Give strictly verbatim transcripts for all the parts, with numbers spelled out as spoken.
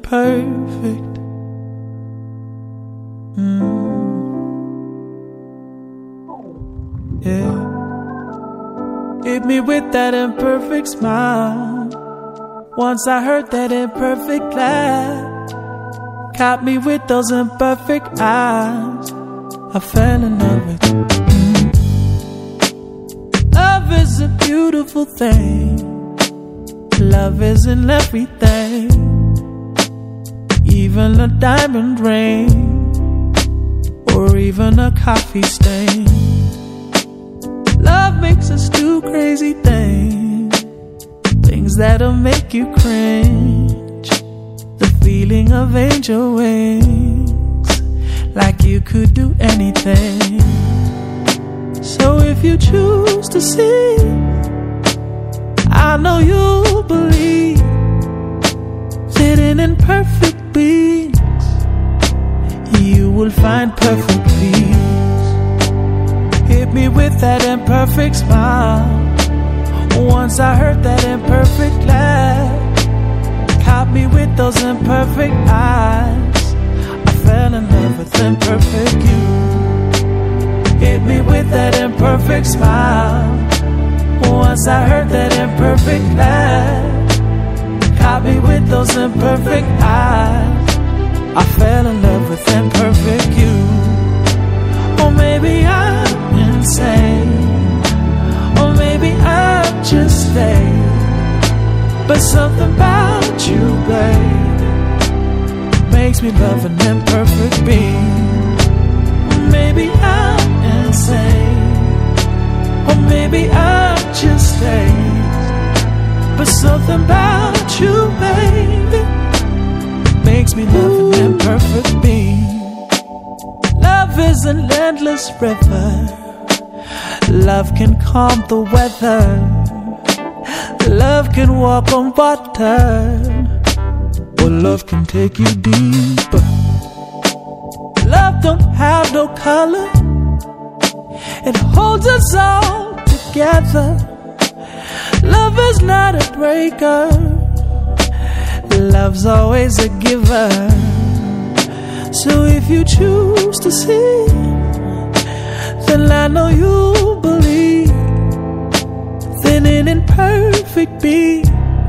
imperfect. Mm. Yeah. Hit me with that imperfect smile. Once I heard that imperfect laugh. Caught me with those imperfect eyes. I fell in love with you. Mm. Love is a beautiful thing. Love is in everything, even a diamond ring, or even a coffee stain. Love makes us do crazy things, things that'll make you cringe. The feeling of angel wings, like you could do anything. So if you choose to see, I know you'll believe that in imperfect beings you will find perfect peace. Hit me with that imperfect smile. Once I heard that imperfect laugh. Caught me with those imperfect eyes. I fell in love with imperfect you. Hit me with that imperfect smile. Once I heard that imperfect laugh. Caught me with those imperfect eyes. I fell in love with imperfect you. Or maybe I'm insane, or maybe I'm just fake, but something about you, babe, makes me love an imperfect being. Maybe I'm insane, or maybe I'm just dazed, but something about you, baby, makes me love an imperfect being. Love is an endless river. Love can calm the weather. Love can walk on water, or love can take you deeper. Love don't have no color. It holds us all together. Love is not a breaker. Love's always a giver. So if you choose to see, then I know you believe that in imperfect beings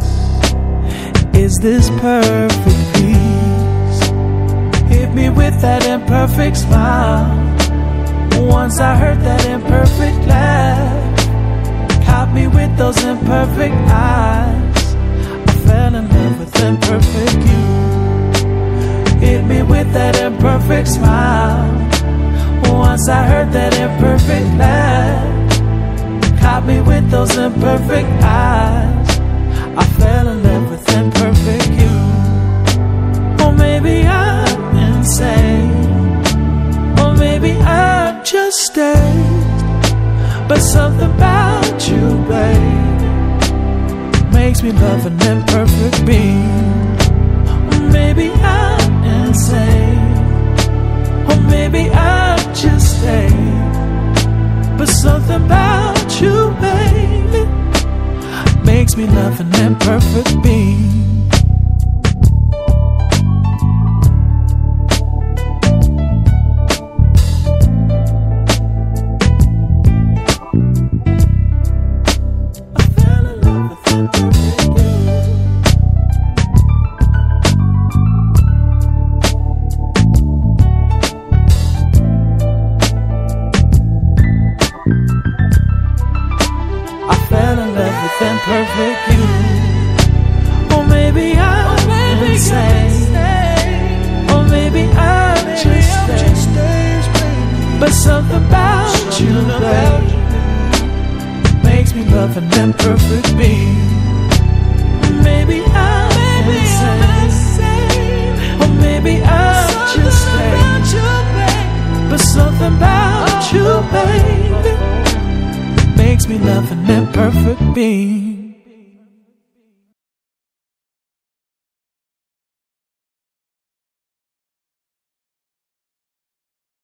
is this perfect peace. Hit me with that imperfect smile. Once I heard that imperfect laugh. Caught me with those imperfect eyes. I fell in love with imperfect you. Hit me with that imperfect smile. Once I heard that imperfect laugh. Caught me with those imperfect eyes. I fell in love with imperfect you. Or maybe I'm insane, or maybe I'm just staged, but something about you, babe, makes me love an imperfect being. Maybe I'm insane, or maybe I'm just staged, but something about you, baby, makes me love an imperfect being. Imperfect you. Or maybe I'm or maybe insane, or maybe I'm maybe just staged, but something about something you, about babe, makes me love an imperfect being. Maybe I'm maybe insane, I'm insane, or maybe I'm something just staged, but something about oh, you, baby, makes me love an imperfect being.